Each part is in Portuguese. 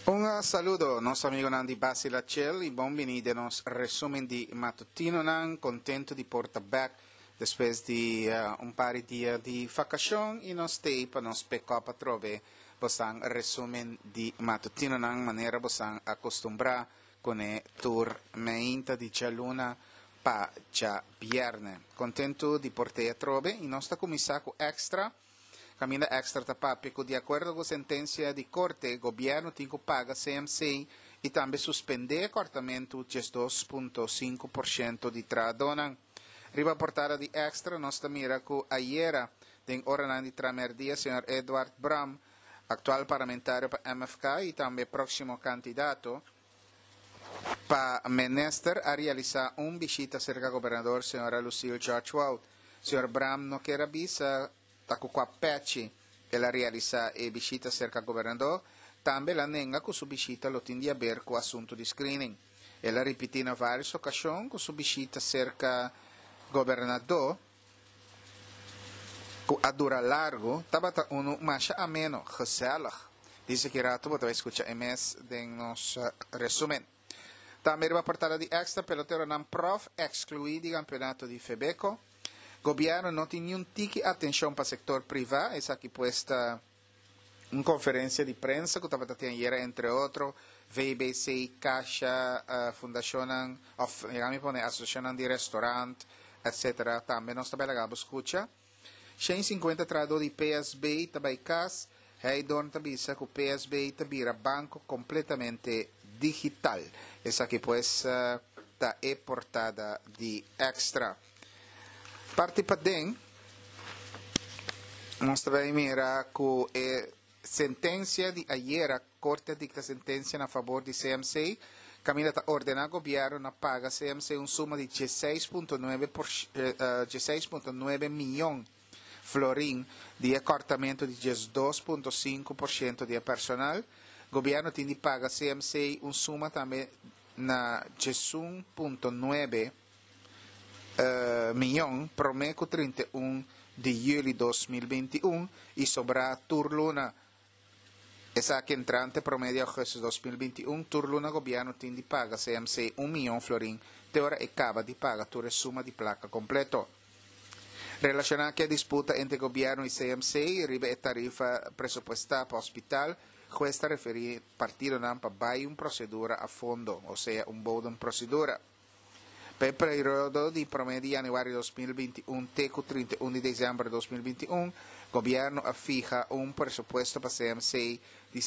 Un saludo, nostro amico Nandi Basilacel e benvenuti nel resumen di mattutino. Contento di portare back depois di un paio di giorni di vacazione e nos tape nos pick up a trove bosang resumen di mattutino in maniera bosang acostumbra con e tour meinta di luna pa già vierne. Contento di portare a trove il nostro commissario extra. Caminda extra tapapico, de acordo com a sentença de corte, o governo tem que pagar CMC e também suspender cortamento de 2,5% de tradona. Riba portada de extra, nós mira com a iera de hora de tramerdia, senhor Edward Bram, atual parlamentar para MFK e também próximo candidato para minister a realizar visita cerca governador, senhora Lucille George Wout. Senhor Bram não quer avisar com a patch ela realiza e visita cerca governador, também la nenga com sua visita lo tinha a ver com o assunto de screening. Ela repetiu em várias ocasiões com sua visita cerca governador, com a dura largo, estava mais ameno, gezellig. Dice que rato você vai escutar MS de nosso resumen. Também vai portar de extra pelotero não prof excluído do campeonato de Febeco. Governo não tem nenhum tique atenção para o setor privado, essa aqui puesta uma conferência de prensa que estava tendo ieri, entre outros, VBC, Caixa, Fundação, Associação de Restaurante, etc. Também nós também lagamos escuta. 150 trador de PSB também cas, Heidon também que o PSB também era banco completamente digital. Essa aqui puesta está portada de extra. Parte para dentro, nós também mira com a sentença de ayer, a Corte dicta sentença a favor de CMC, caminha a ordenar o governo a pagar CMC uma suma de 16,9 milhões florim de acortamento de 2,5% de personal. O governo tem de pagar CMC uma suma também na 11,9 milhão promeco 31 de julho de 2021 e sobra turluna essa que entrante promedio agosto de 2021 turluna governo tem de paga CMC 1 milhão florim teora acaba de paga toda suma de placa completo relacionada com a disputa entre governo e CMC ribe a tarifa presupuestada para o hospital questa referi partido não para uma procedura a fundo ou seja boa procedura. Per il periodo di promedio januario 2021 teco 31 di dicembre 2021, il governo affija un presupuesto per CMC di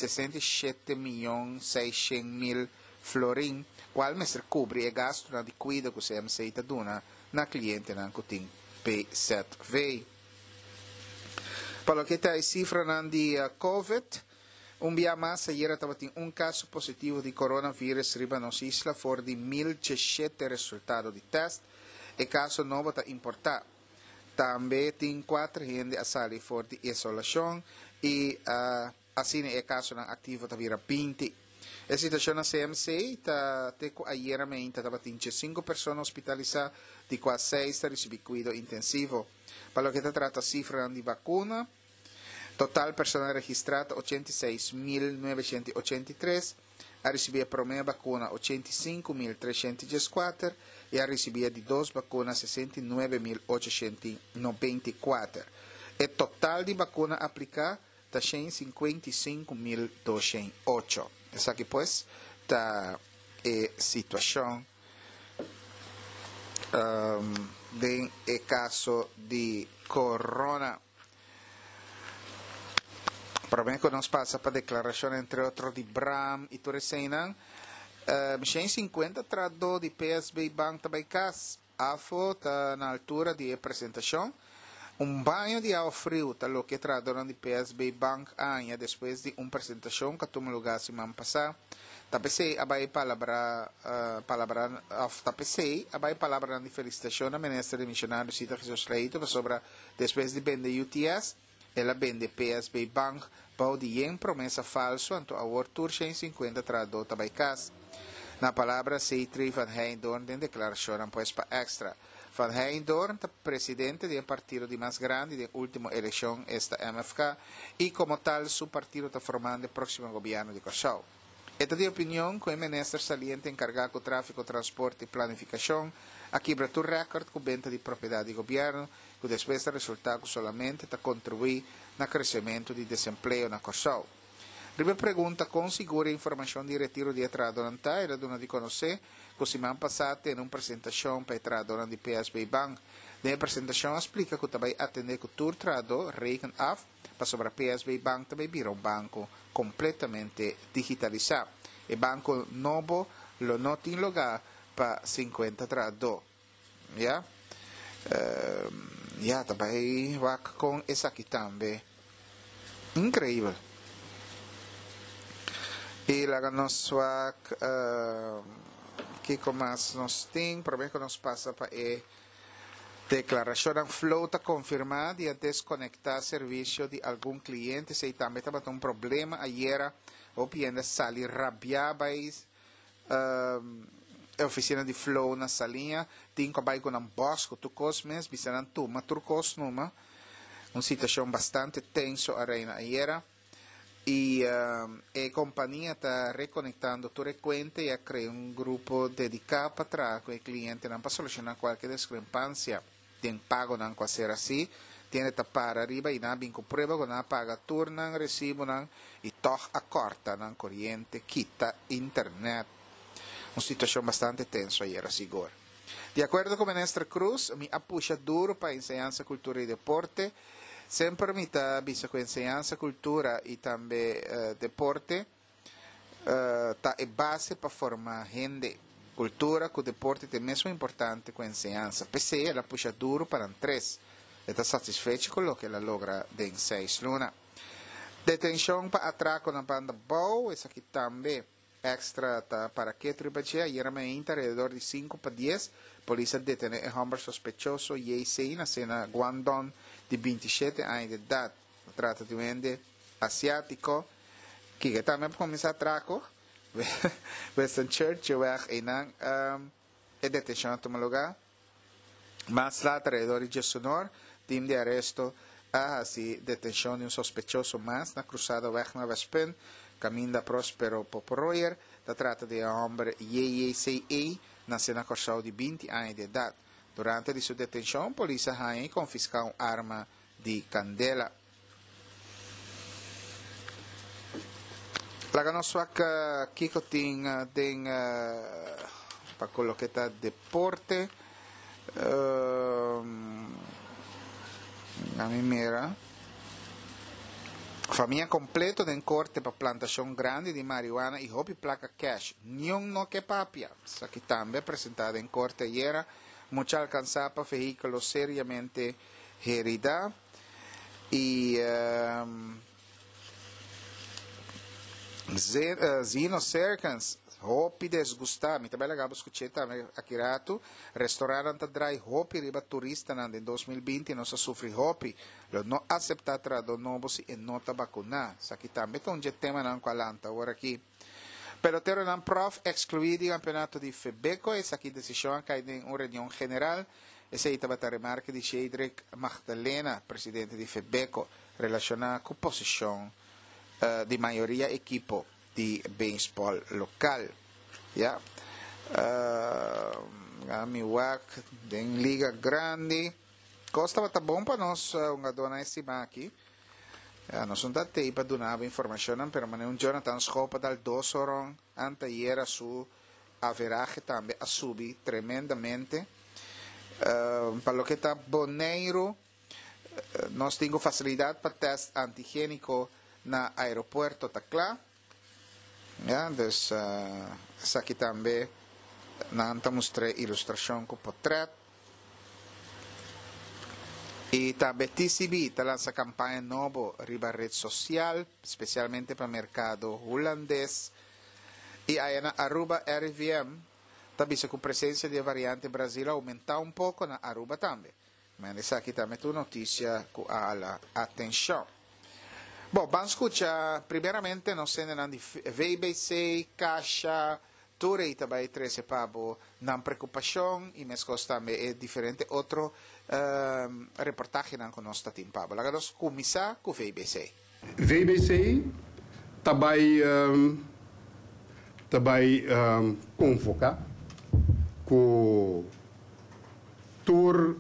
67.600.000 florin, qual mestre cobri e gasto na di cuida con CMC taduna na cliente na cutin P7V. Palo che ta cifra na di COVID, un dia mais, ieri estava um caso positivo de coronavírus riba nos isla, for de 1.017 resultados de teste, e caso novo está importado. Também tem 4 gente a sair for de isolação, e assim é caso não ativo está vira 20. A situação na CMC está ayer estava 5 pessoas hospitalizadas, de quase 6 está recebendo cuidado intensivo. Para o que se trata cifra de vacuna, total personal registrado 86.983, ha ricevuto a primeira vacuna 85.314 e ha ricevuto di 2 vacunas 69.894. E total di vacuna applicata 155.208. Essa aqui pues está a situação do caso de corona. Probabilmente nos passa para declarazione entre outros di Bram e Torreseinan. 150 trado di PSB Bank também cas. AFO está na altura de apresentação. Banho de água frio está lo que tradoram di PSB Bank anha depois de apresentação que tomou lugar semana passada. Tapesei abai palavra de felicitação na ministra de missionário Cita Jesus Leito sobre depois de vender UTS. Ela vende PSB Bank para de promessa falso anto a Wortur 150 trador tabaicas. Na palavra Seitri Van Heindorn de declaração pues para extra. Van Heindorn, presidente do partido de mais grande da última eleição esta MFK e como tal seu partido está formando o próximo governo de Cachau. Esta de opinião que o ministro saliente encargado do tráfico, transporte e planificação aqui para o recorde com venda de propriedade de governo, que depois resultado somente para contribuir no crescimento de desemprego na Corsol. Ribe pergunta com segura informação de retiro de entrada era dona de conhecer que semana passada em uma apresentação para entrada de PSB Bank. Na apresentação explica que também atender que o tour trado reken af para sobre a PSB Bank também vira um banco completamente digitalizado. E banco novo lo não tem lugar para 50 trado. Ya? Ya também vai com essa aqui também. Incrível. E lá nós vai que mais nós tem, problema que nós passa para declaração da flota confirmada e desconectar serviço de algum cliente. Se também estava um problema, ayer o cliente sali rabiabais a oficina de flow na salinha, tem que com um bosco, tu cosmes, bisanan tu, maturcos numa, uma situação bastante tenso a reina ayer. E a companhia está reconectando tudo o cliente e cria um grupo dedicado para trás com o cliente para solucionar qualquer discrepância. Tem pago não com ser assim, tem que para arriba e não vem com prova que não paga turno, recibo não e toh a corta não corrente, quita internet. Uma situação bastante tensa aí, seguro. De acordo com o ministro Cruz, me apuxa duro para a ensinança, cultura e deporte. Sempre me está visto com ensinança, cultura e também deporte. Está é base para formar gente. Cultura com deporte é mesmo importante com ensinança. PC ela puxa duro para três. Está satisfeito com o que ela logra em 6 lunas. Detenção para atraco na banda Bow, essa aqui também extra tá para que tribatia, e era alrededor de 5 para 10. Polícia detém um homem sospechoso e na cena Guangdong de 27 anos de idade. Trata de um ende asiático que também começa a atraco. Western Church, e detenção toma lugar. Mas lá, alrededor de Sonor, time de arresto assim, detenção de um sospechoso mais na cruzada Weg Nova Spin, caminho da Próspero Poporoyer, da trata de um homem YYCA, na cena Corsal de 20 anos de idade. Durante a sua detenção, a polícia confiscou uma arma de candela. Laga nós aqui que tem para colocar deporte a mimera família completa de corte para plantação grande de marihuana e hobby placa cash nenhum no que papia isso aqui também apresentado em corte ayer muito alcançar para veículos seriamente heridos e Zino Serkans, hopi desgustar, mi também legal escutar também aqui rato, restaurante dry hopi riba turista em 2020 não se sofre hopi, não aceitar trado novos e não vacunar, isso aqui também é um tema não calanta agora aqui. Pelotero não prof excluído do campeonato de Febeco, essa aqui decisão cai em uma reunião general, essa aí estava a remarca de Sheidrek Magdalena, presidente de Febeco, relacionada com a posição de maioria equipo de beisebol local. Yeah. Amiwak em liga grande. Costa tá bom para nós uma dona estima aqui. Nós não dá para donar informação, pero um Jonathan Schopa dal 2 horas anteayer a su average também a subir tremendamente. Para lo que está Boneiro, nós temos facilidade para teste antigênico na aeroporto Tacla, dus aqui também nós mostrei ilustração com portrait e também TCB está lança campanha nova riba rede social, especialmente para o mercado holandês e aí na Aruba RVM está visto com a presença de variante Brasil aumentar um pouco na Aruba também, mas essa aqui também é uma notícia com a atenção. Bom, vamos escutar primeiramente nós temos VBC, Caixa, tudo e também 13 pabo não preocupação e mesmo também é diferente outro reportagem não conosco está pabo. Lá nós começar com VBC. VBC também também convocar com tour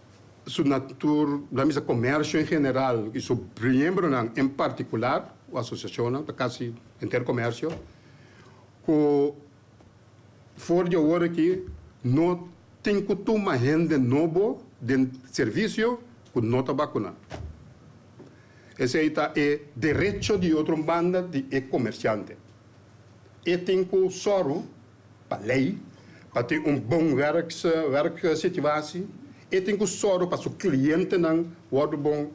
da mesa comércio em geral e sobre membro em particular a associação da casi intercomércio que for de hora que não tem que tomar gente novo de serviço que não está vacunado. Esse aí é direito de outra banda de comerciante. E tem que soro para lei para ter bom werk situatie. E tem que soro para o cliente não worden bom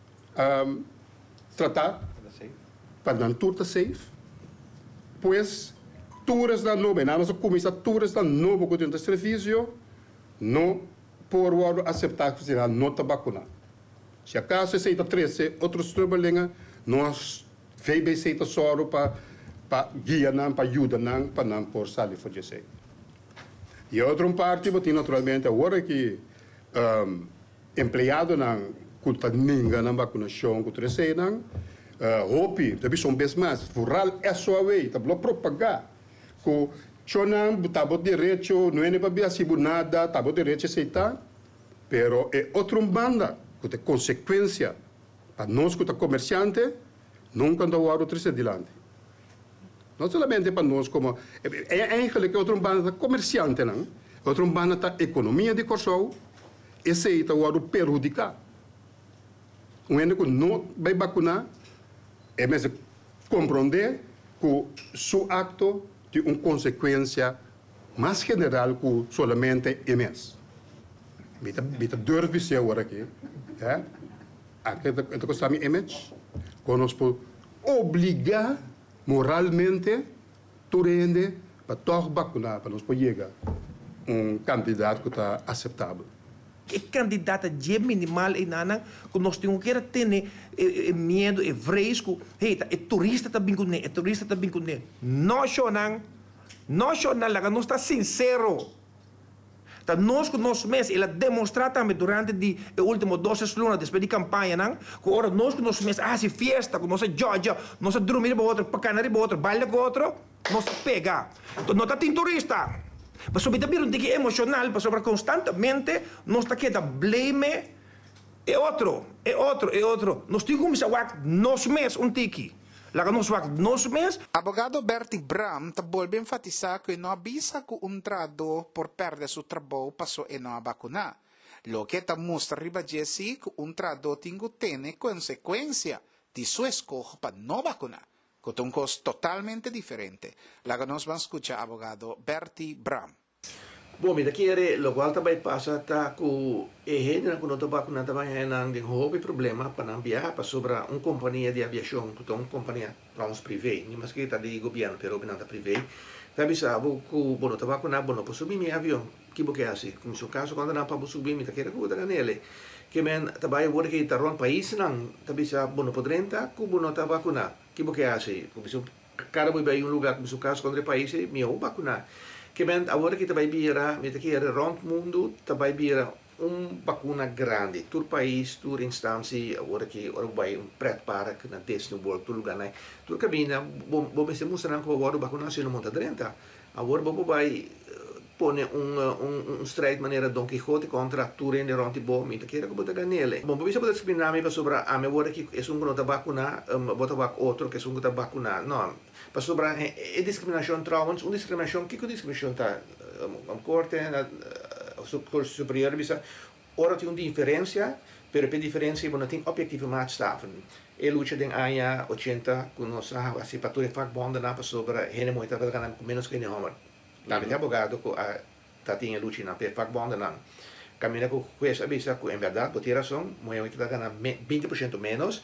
tratar para não tudo safe. Pois tours da novo, na nossa comissão tours da novo que tem de serviço não por aceitar que será não está vacunado. Se acaso se está 13 outros trabalhos nós VBC está soro para guiar não para ajudar não para não por sair fazer. E outra parte tem naturalmente agora que empregado não conta ninguém na vacunação que 13 não hope deve ser bem mais rural é só aí tá blo propagar que chonam tá bot direito não é para assim nada tá bot direito aceitar pero é outra banda que tem consequência para nós que tá comerciante nunca anda o outro adiante. Não somente para nós como eigenlijk outra banda comerciante não outra banda da economia de Kosovo esse aí está o perjudicar um ene que não vai vacinar é mesmo compreender que seu acto tem uma consequência mais geral que somente MS. Bita durve ser agora aqui, é? Aqui está com a image, conosco obrigar moralmente tu rende para todos vacinar para nós poder chegar candidato que está aceitável. Que candidata de minimal e nana que nós temos que ter medo e fresco hey é turista também com é turista também com nós lá nós está sincero tá nós com nós mesmos ela demonstrar também durante de último 12 semanas depois de campanha não que ora nós com nós mesmos se festa com nossa Georgia nós dormir para outro para canar para outro baile com outro nós pega então não tá tem turista. Mas sobre também um tique emocional, mas sobre constantemente nós está queda blame é outro. Nós temos que começar a nós mesmos tique. Lá nós nós mesmos. Abogado Bertie Bram vuelve a enfatizar que no avisa que un trado por perder su trabajo pasó en no vacunar. Lo que está muestra arriba Jesse que un trado tiene consecuencia de su escojo para no vacunar. Con un costo totalmente diferente. La que nos va a escuchar abogado Bertie Bram. Bom, daqui é lo qual também passa tá com não com outra vacuna também não tem houve problema para não viajar para sobre uma companhia de aviação, então uma companhia vamos privê, nem mais que tá de governo, pero não tá privê. Sabe sabe que bom outra vacuna bom para subir meu avião, que porque assim, como se o caso quando não para subir, me tá querendo que outra nele. Que men também agora que tá ron país não, sabe sabe bom para renta, que bom outra vacuna. Que porque assim, como se cada vez vai lugar como se o caso quando é país, meu vacuna. Que men agora que também vira, me que era rond mundo, também vira vacuna grande, todo país, toda instância, agora que vai prepara que na teste no bolo, todo lugar, né? Toda cabina, bom se mostrar que agora vacinação não monta dentro. Agora vai pôr streit maneira Don Quixote contra tudo em rond bom, me que era que botar nele. Bom, você pode discriminar me sobre a me agora que é que não tá vacuna, bota outro que é que tá vacuna, não. Para sobre a discriminação trouwens, discriminação, que discriminação está corte, curso superior, bisa, ora tem uma diferença, pero a diferença não tem objetivo maatstaven. E luta den anja 80, com nossa assim para toda vakbonden na para sobre hene moita para ganhar com menos que nem homer. Na verdade, abogado com a tá tinha luta na vakbonden na. Caminha com essa bisa com em verdade, por ter razão, moita está ganhar 20% menos.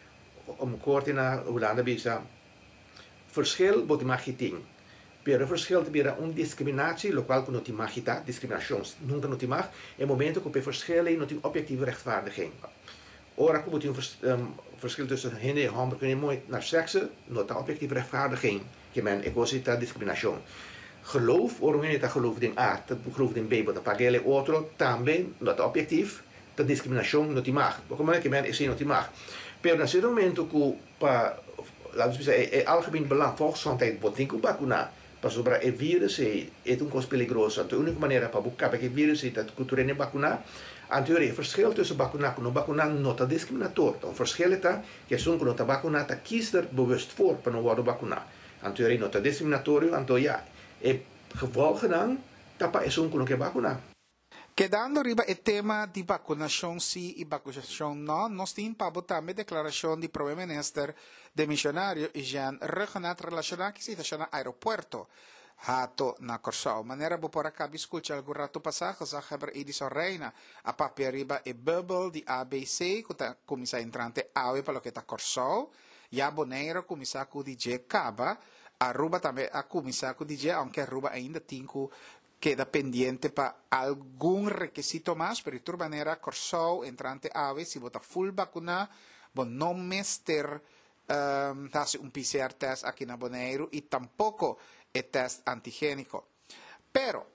Corte na Holanda bisa verschil wat die mag je ting. Per een verschil te bieden een discriminatie, lokaal kan het mag je dat, discriminatie, nunca não te mag, en momenten que per verschillen não tem objectieve rechtvaardiging. Ora, como tem verschil tussen hen en homer, kunnen mooi naar seksen, não tem objectieve rechtvaardiging, que men ecosita discriminatie. Geloof, waarom je dat geloof in aard, dat geloof in Bijbel, dat pagele otro, também, não tem objectief, dat discriminatie não te mag. Como é que men is não te mag. Per een certo momento que laten we zeggen, algemeen belang, volksgezondheid wordt niet vacuna. para sobrar o vírus é uma coisa perigosa. Então, a única maneira para buscar que o vírus é que tu não vacinar. Anterior, o verschil tussen vacinar e não vacinar não está discriminatório. Então, o verschil é que se não está vacinado, está kiest bewust voor para não vacinar. Anterior, não está discriminatório, então, ja, é gevolgen dan, tapa é um que não quer vacinar. Quedando riba o tema de vacunação sim e vacunação não, nós temos para botar a declaração do primeiro-ministro de missionário Jean Regenat relacionada com a situação no aeroporto. Hato na Corsao. Maneira bo por acá escutar algo rato passado, sa haber Edison Reina, a papel riba e bubble di ABC, que começa entrante ave para lo que está Corsao, e a boneira começa com o DJ Caba, a ruba também a começa com o DJ, aunque a ruba ainda tinha queda pendiente para algum requisito mais, pero de toda maneira Corsao entrante ave, se bota full vacuna, bon não mester hace un PCR test aqui na Bonaire e tampouco é teste antigênico. Pero,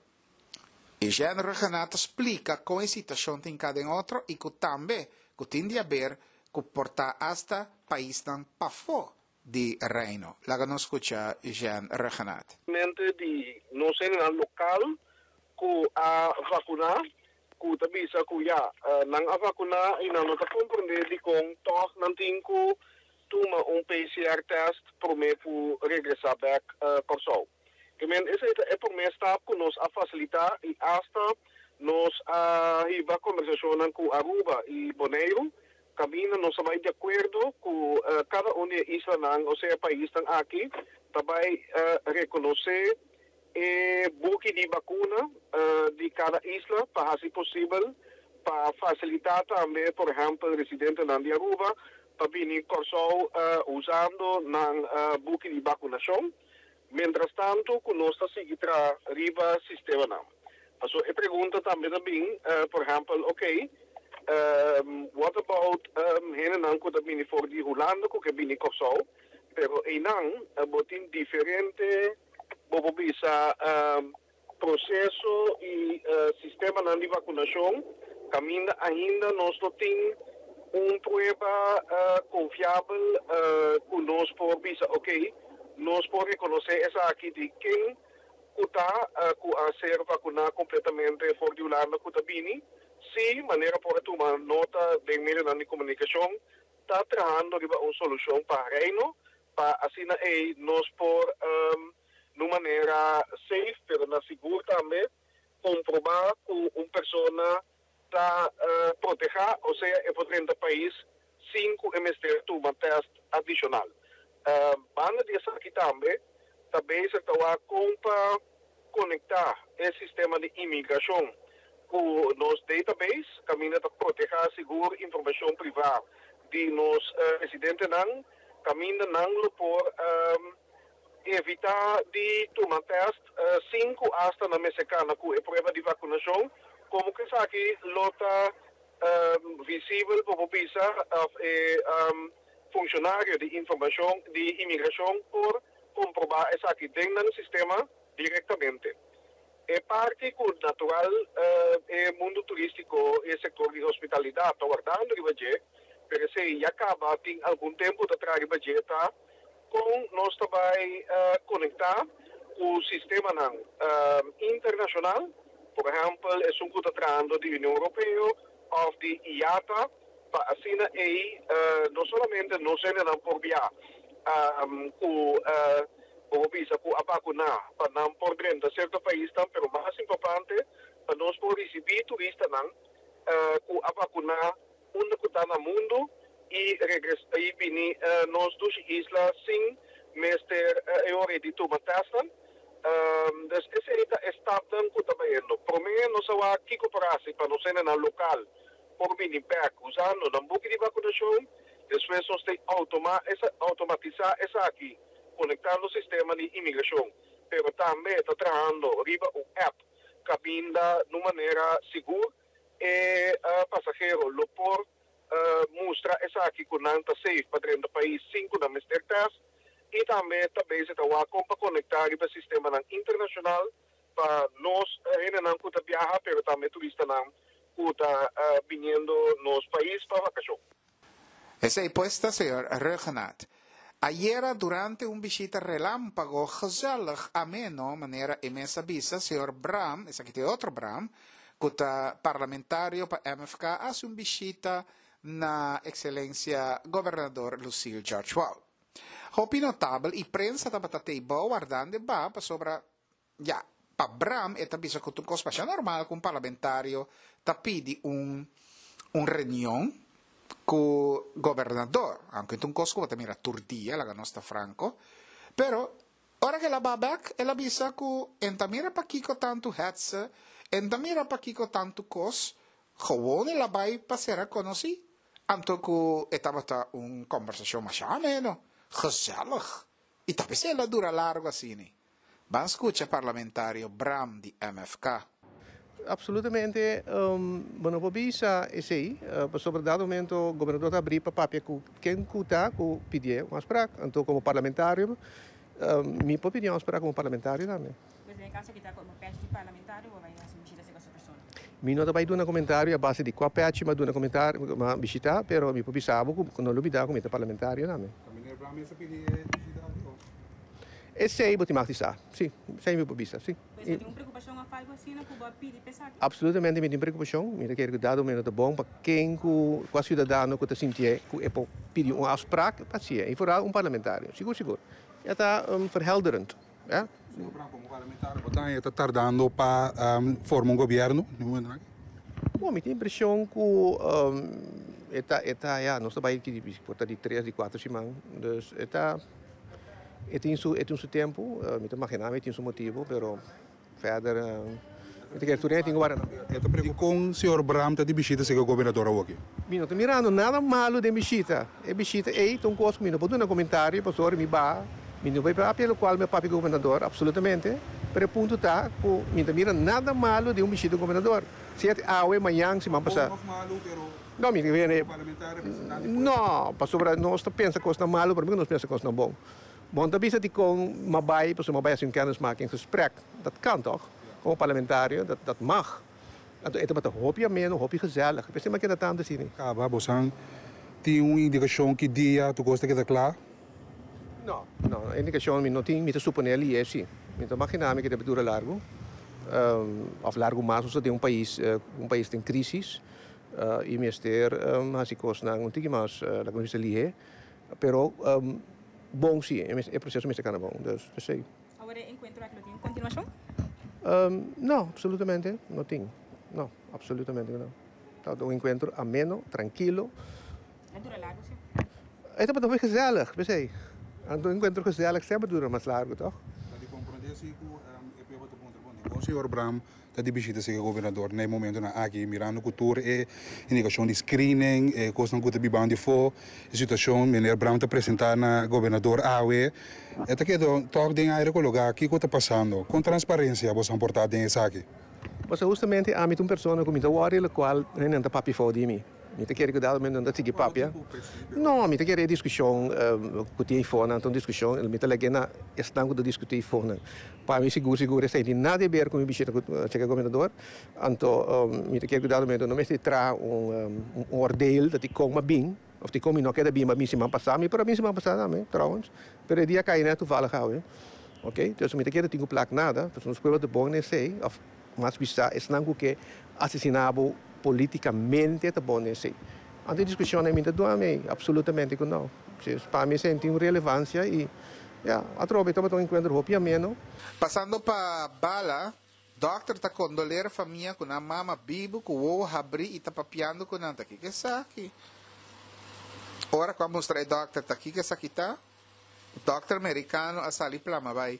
Jean Regenat explica como a situação tem cada outro e que também que tem a ver com portar hasta país não para fora do reino. Lá que nós escuta Jean Regenat. De não ser local que a vacunar, que também sa que já não a vacunar e não está compreender de com toch não tem que tomar PCR test para me regressar back Corsao. Essa é a primeira etapa que nos a facilitar e hasta nos a conversação com Aruba e Bonaire, caminho nos vai de acordo com cada isla ou seja país aqui, também reconhecer e buque de vacuna de cada isla para se possível para facilitar também, por exemplo, residentes de Aruba para vir Corsao usando na buque de vacunação. Mientras tanto, conosco seguir para riba sistema não. Also, eu pergunto também, por exemplo, what about não que também for de Holanda, que vem Corsao, pero não, botin diferente, bobo bisa processo e sistema de vacunação, caminha ainda nós não tem prova confiável conosco por bisa, nós podemos reconhecer essa aqui de quem está a ser vacunado completamente fora de Holanda, que está vindo, se maneira por tomar nota de meio de comunicação, está trabalhando uma solução para o reino, para assim nós por de maneira safe, pero na segura também, comprovar que uma pessoa está protegida, ou seja, é por dentro do país, 5 MST tomar teste adicional. Banda dessa aqui também se está a conectar esse sistema de imigração com nos database, caminho para proteger seguro informação privada de nos residentes não, caminho não por evitar de tomar teste 5 hasta na mexicana com a prova de vacunação, como que isso aqui lota visível para pensar funcionário de informação de imigração por comprovar essa aqui dentro do sistema diretamente. É parte que natural é mundo turístico e setor de hospitalidade está guardando o budget, pero se já acaba tem algum tempo de atrás o budget está com nós também conectar o sistema internacional, por exemplo, é que está tratando da União Europeia ou de IATA, para assim não somente não ser por via com a vacunar para não por dentro de certo país, mas o mais importante para nós por receber turistas com a vacunar onde que está no mundo e regressar e vir nós duas islas sem mestre hora de tomar testa. Essa é a etapa que está vendo. Por mim, nós vamos aqui cooperar para nós ser no local por vir back usando o book de vacunação, depois nós temos automatizar essa aqui, conectando o sistema de imigração. Pero também está trabalhando riba um app que vinda de maneira segura e passageiro lo por mostrar essa aqui que não está safe para dentro do país 5 da Mr. Test e também se está para conectar riba sistema internacional para nós não que viajar, pero também turista não que está vindo nos países para vacação. Essa é a resposta, senhor Regenat. Ayer, durante un visita relámpago, gezellig, ameno, manera imensa visa, señor Bram, es aquí otro Bram, que parlamentario para MFK, hace un visita na excelencia gobernador Lucille George Wall. Hopi notável e prensa tabatatei ba guardando ba sobre ja pa Bram e tabisa que tu cosa pacha normal com parlamentario tapidi un reunião com governador anche tu cosa che mira turdia la nostra Franco però ora che la babak e la bisa ku entamira pa kiko tanto hats entamira pa kiko tanto cos gewoon la bai pasera conosci anto ku etabata un conversazione ma ameno gezellig e tapese la dura largo assim Van escucha parlamentario Bram di MFK. Absolutamente, bueno, pobisa é sei, sobre dado momento o governador abriu para papel com quem cuta com pedir uma spraak, então como parlamentário, minha opinião é como parlamentário também. Mas em caso que está como pede de parlamentário ou vai assumir essa pessoa? Mi não vai dar um comentário a base de qual pede, mas dar um comentário, mas visitar, pero mi pobisa sabe que não lhe dá como parlamentário também. Também Bram essa pedir E sei, vou te marcar, sim, sei meu pobisa, sim. Mas tem uma preocupação a fazer assim, não pode pedir pesado? Absolutamente, me tem preocupação, me quero que dado momento é bom para quem com a cidadão que está sentindo que é para pedir uma afspraak, passeia, e vooral parlamentário, seguro. É está verhelderend, é? Senhor Bram, como parlamentário, você está tardando para formar governo? Bom, me tem impressão que está, nós trabalhamos aqui por de 3 e 4 semanas, dus está tem seu tempo, me tem imaginar, tem seu motivo, pero verder, eu quero tudo tem agora. E com o senhor Bram está de visita se o governador aqui. Me não estou mirando nada malo de visita, então coisa que me não pode dar comentário, pastor, me não vai para pelo qual meu papi governador, absolutamente, pero ponto tá, me não mira nada malo de visita do governador. Se é amanhã, se me passar. Não, me vem. Não, pastor, nós pensa coisa malo, para mim nós pensa coisa bom. Bom, dan is het gewoon Mabai, dus Mabai is een kennismaking gesprek. Dat kan toch? Como parlementário, dat mag. Het is een hoopje ameno, hoopje gezellig. Ik weet niet dat aan te zien. Acaba, Bosan, tem uma indicação que dia tu gosta que está claro? Não, a indicação não tem, me suponer ali é sim. Me imaginar que deve durar largo. Of largo mais, se tem país tem crisis. E mister, assim coisa não tem mais, lá como se lhe pero bom sim, é processo me está bom, dus sei. Agora encontro aquilo tem continuação? Não, absolutamente não tem. Não, absolutamente não. Tá um encontro ameno, tranquilo. É dura largo, sim. É também gezellig, pensei. Um encontro gezellig sempre dura mais largo, toch? Dat compreender se o senhor Bram está de visita se o governador no momento na aqui mirando cultura e indicação de screening e coisa não que está bibando fora a situação meneer Bram está apresentar na governador AWE é que toque de aire colocar aqui o que está passando com transparência você importar dentro aqui. Mas justamente há uma pessoa que me dá o ar, qual não está papi fora de mim. Me te quer que dado men dat sigi papia. No, me te quer discussão que tem fora, então discussão, me te lege na estanco de discutir fora. Para mim seguro sem nada a ver com o bicho que chega governador. Então me te quer que dado men não me se tra ordeel dat ik kom maar bing, of die kom ik nog keer bing, maar mim se man passar, me para mim se man passar também, trouwens. Pero dia cai net toevallig hou, OK? Dus me te quer tinha placa nada, dus nos pueblo de bom nem sei, of mas bisa estanco que assassinado politicamente tá bom nesse. A discussão é muito doa me, absolutamente que não. Para mim tem uma relevância e a tropa estava um encontro hopi ameno. Passando para Bala, doctor tá condoler a família com a mama bibo, com o abri e tá papiando com nanta aqui. Que saque? Ora quando mostrar doctor tá aqui que saque tá? Doctor americano a sali plama vai.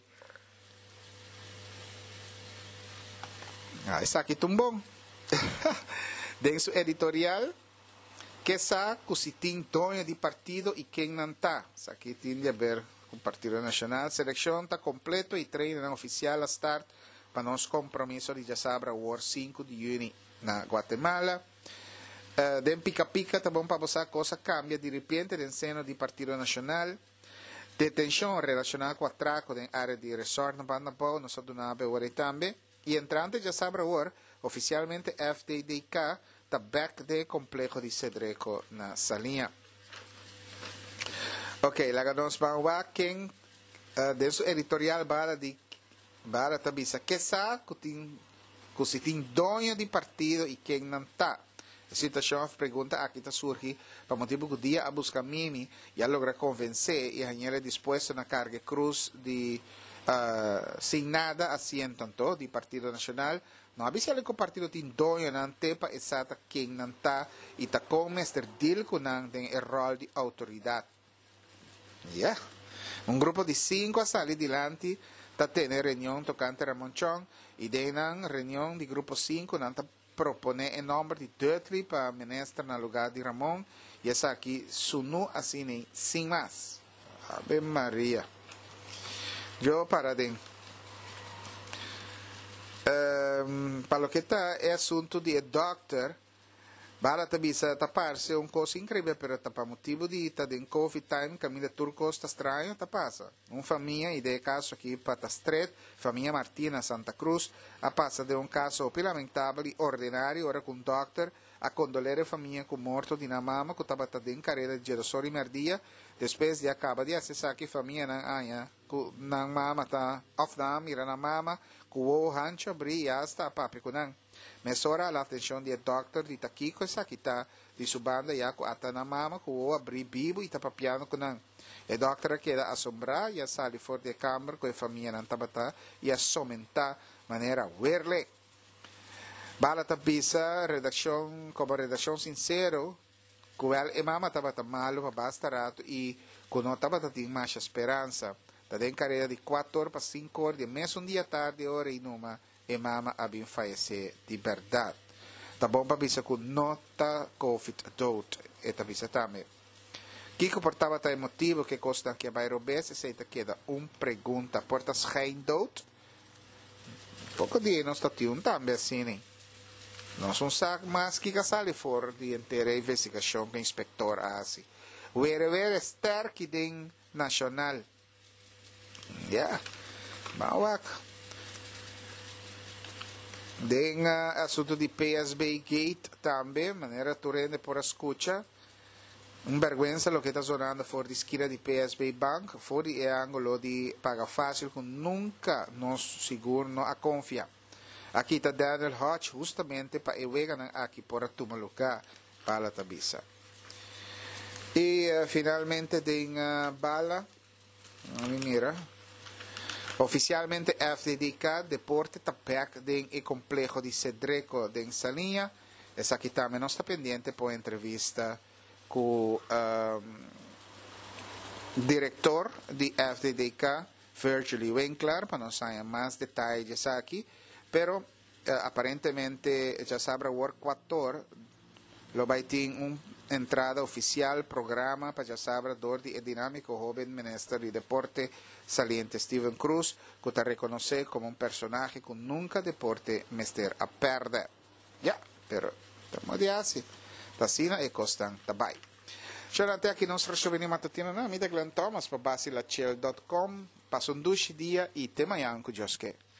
Essa aqui tumbom. Dentro su editorial, que sa cusitin tonho de partido e quem não tá. Isso aqui tem a ver com o Partido Nacional. Seleção está completo e treino oficial a start para nosso compromisso de Jasabra War 5 de junho na Guatemala. Den pica-pica, tá bom para você, coisa cambia de repente no seno do Partido Nacional. Detenção relacionada com o atraco na área de resort na Bandapau, nós adunamos agora também. E entrante Jasabra War, oficialmente FDDK está back de complexo de Cedreco na Salinha. Ok, la nos va quem de su editorial para tabisa que sa kusitin dono di partido e quem não tá. A situação pergunta aqui está surge para motivo que o dia a buscar mimi e a logra convencer e a ele disposto na carga cruz de sem nada asiento tanto di Partido Nacional. Não avisa que o partido tem dono não tepa exata quem não tá e tá com Mr. Deal com não tem o rol de autoridade. Yeah. Un gruppo di 5 sali dilanti da tenere reunião tocante Ramon Chong e denang reunião di gruppo 5 nanta propone il nome di 2 para ministro na lugar di Ramon e essa aqui sunu assim sem mais. Ave Maria. Eu para den. Para que tá é assunto de doctor. Bala tabisa taparse un cosa incredibile per tapar motivo di ita den COVID time camina turco sta estranho tapasa. Un famiglia idea caso aqui para Stret, famiglia Martina Santa Cruz, a passa de un caso lamentabile ordinario ora con doctor a condolere famiglia con morto di una mamma che tabata den carriera di Gerosori Merdia, después di acaba di assessare che famiglia nang aya, ku nang mama ta off dam ira na mama ku wo hancho bri hasta papi kunang. Mesora la atenção do doctor de Takiko essa que está de subanda e com ata na mama com o abrir bibo e tá papiando com não. E doctor queda assombrar e a sali fora de câmara com a família não tabata e a somenta maneira werle. Bala tabisa redação como redação sincero com ela e mama tabata malo para bastarato e com não tabata tem mais esperança. Tá den carreira de 4 horas para 5 horas de mês dia tarde hora e numa e mama abin fallecer de verdade. Tá bom para bisa com nota COVID dot e tá bisa também. Que comportava tá motivo que costa que vai rober se seita queda pergunta porta schijn dot. Pouco dia não está tendo também assim, né? Não são sac mas que sale for de inteira investigação que inspector assim. Ver sterk den nacional. Yeah. Mawak. Den assunto di PSB Gate também, maneira torrente por escucha. Vergüenza lo che sta suonando fuori di schira di PSB Bank, fuori è angolo di paga facile con nunca nos sicuro no a confia. Aqui está Daniel Hodge justamente para ewegan aqui por tuma lugar para la tabisa. E finalmente den bala, mira. Oficialmente FDDK deporte tapec den e complejo di Cedreco den Salinha. Essa aqui também não está pendente por entrevista com diretor de FDDK, Virgil Winkler, para não saber mais detalhes aqui. Pero aparentemente já sabe work 4 lo vai ter entrada oficial programa para já saber dor de dinâmico jovem ministro de deporte saliente Steven Cruz que está reconocido como un personaje que nunca deporte mester a perder. Ya, pero estamos de así. Tasina e costan tabay. Ciao aqui nostro show matutino na mi da Glenn Thomas para basilachel.com. Passo un dushi dia e tema yanko Joske.